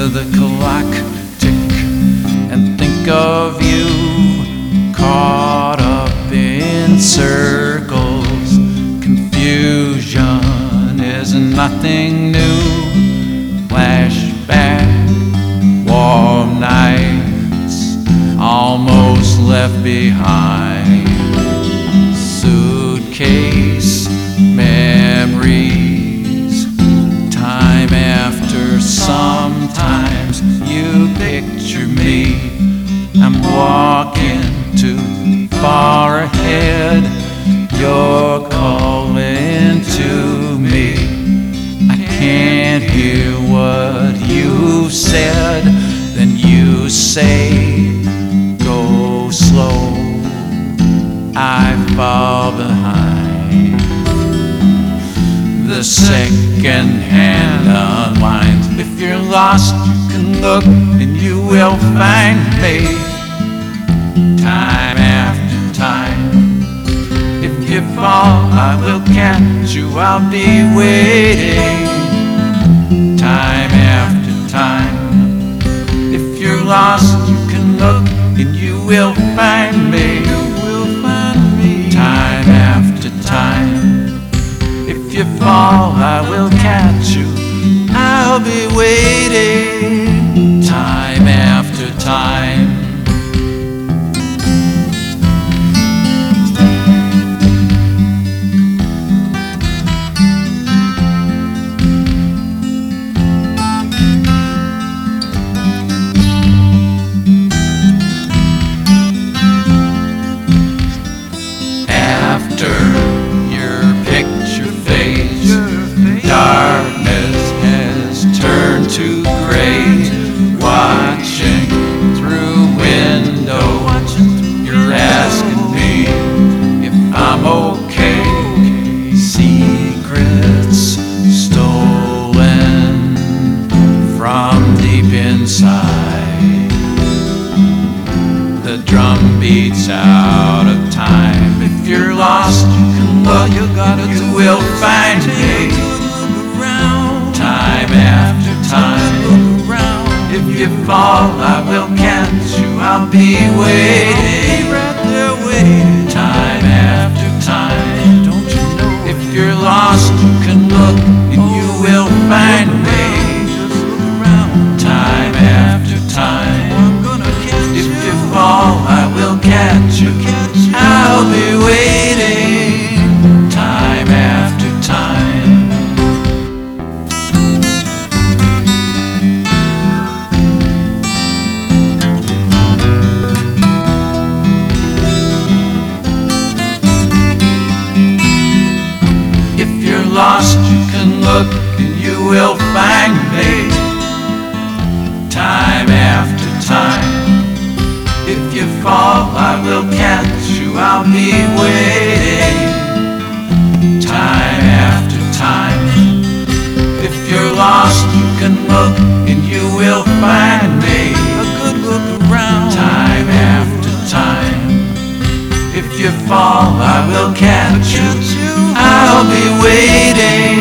the clock tick and think of you caught up in circles. Confusion is nothing new. Flashback, warm nights almost left behind. Suitcase memories, time after. Sometimes you picture me, I'm walking too far ahead. You're calling to me, I can't hear what you said. Then you say, go slow, I fall behind. The second hand unwinds. If you're lost, you can look and you will find me. Time after time. If you fall, I will catch you, I'll be waiting. Time after time. If you're lost, you can look and you will find me. Time after time. If you fall, I will catch you, I'll be waiting. Time after time. After your picture fades, darkness has turned to gray. Watching through window, you're asking me if I'm okay. Secrets stolen from deep inside. The drum beats out of time. If you're lost, you can look, you will find me. Time after time. If you fall, I will catch you, I'll be waiting. Time after time. If you're lost, you can look and you will find me. Time after time. If you fall, I will catch you, I'll be waiting. Time after time. If you're lost, you can look and you will find me. Time after time. If you fall, I will catch you, I'll be waiting. Time after time. If you're lost, you can look and you will find me. A good look around. Time after time. If you fall, I will catch you, I'll be waiting.